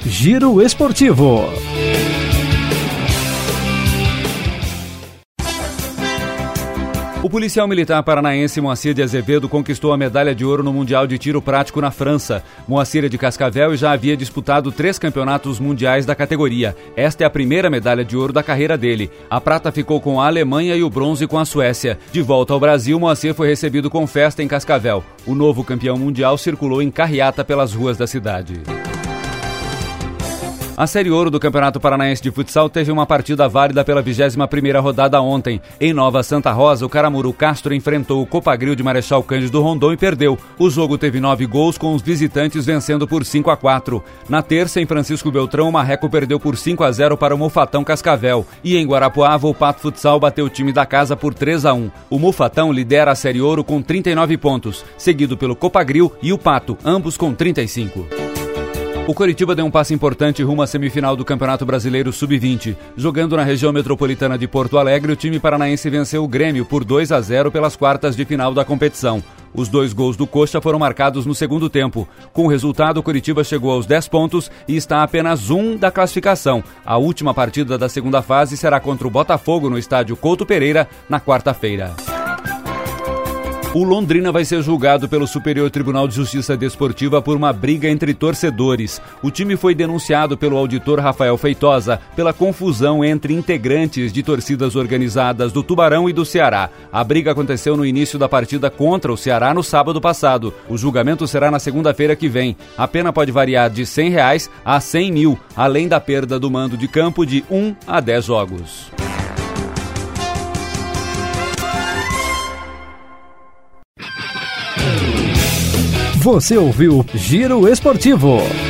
Giro Esportivo. O policial militar paranaense Moacir de Azevedo conquistou a medalha de ouro no Mundial de Tiro Prático na França. Moacir é de Cascavel e já havia disputado 3 campeonatos mundiais da categoria. Esta é a primeira medalha de ouro da carreira dele. A prata ficou com a Alemanha e o bronze com a Suécia. De volta ao Brasil, Moacir foi recebido com festa em Cascavel. O novo campeão mundial circulou em carreata pelas ruas da cidade. A Série Ouro do Campeonato Paranaense de Futsal teve uma partida válida pela 21ª rodada ontem. Em Nova Santa Rosa, o Caramuru Castro enfrentou o Copagril de Marechal Cândido Rondon e perdeu. O jogo teve 9 gols, com os visitantes vencendo por 5-4. Na terça, em Francisco Beltrão, o Marreco perdeu por 5-0 para o Mufatão Cascavel. E em Guarapuava, o Pato Futsal bateu o time da casa por 3-1. O Mufatão lidera a Série Ouro com 39 pontos, seguido pelo Copagril e o Pato, ambos com 35. O Coritiba deu um passo importante rumo à semifinal do Campeonato Brasileiro Sub-20. Jogando na região metropolitana de Porto Alegre, o time paranaense venceu o Grêmio por 2-0 pelas quartas de final da competição. Os 2 gols do Coxa foram marcados no segundo tempo. Com o resultado, o Coritiba chegou aos 10 pontos e está a apenas 1 da classificação. A última partida da segunda fase será contra o Botafogo no estádio Couto Pereira, na quarta-feira. O Londrina vai ser julgado pelo Superior Tribunal de Justiça Desportiva por uma briga entre torcedores. O time foi denunciado pelo auditor Rafael Feitosa pela confusão entre integrantes de torcidas organizadas do Tubarão e do Ceará. A briga aconteceu no início da partida contra o Ceará no sábado passado. O julgamento será na segunda-feira que vem. A pena pode variar de R$100 a R$100 mil, além da perda do mando de campo de 1 a 10 jogos. Você ouviu Giro Esportivo.